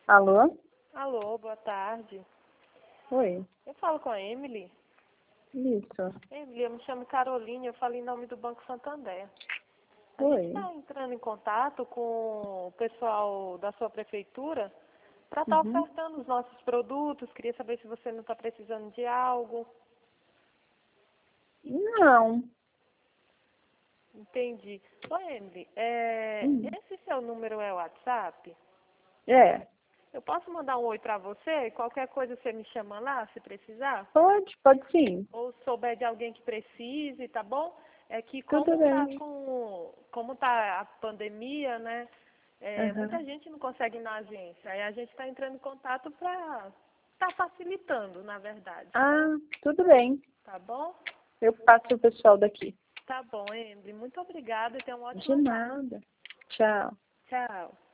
Alô? Alô, boa tarde. Oi. Eu falo com a Emily. Isso. Emily, eu me chamo Carolina, eu falo em nome do Banco Santander. A gente Oi. está entrando em contato com o pessoal da sua prefeitura para estar Uhum. ofertando os nossos produtos. Queria saber se você não está precisando de algo. Não. Entendi. Ô, Emily, Hum. esse seu número é o WhatsApp? É. Eu posso mandar um oi para você? Qualquer coisa você me chama lá, se precisar? Pode sim. Ou souber de alguém que precise, tá bom? É que Tudo bem. como tá a pandemia, né? Muita Uhum. gente não consegue ir na agência. Aí a gente está entrando em contato para tá facilitando, na verdade. Ah, tudo bem. Tá bom? Eu passo o pessoal daqui. Tá bom, Emily. Muito obrigada e tenha uma De ótima tarde. nada. Tchau. Tchau.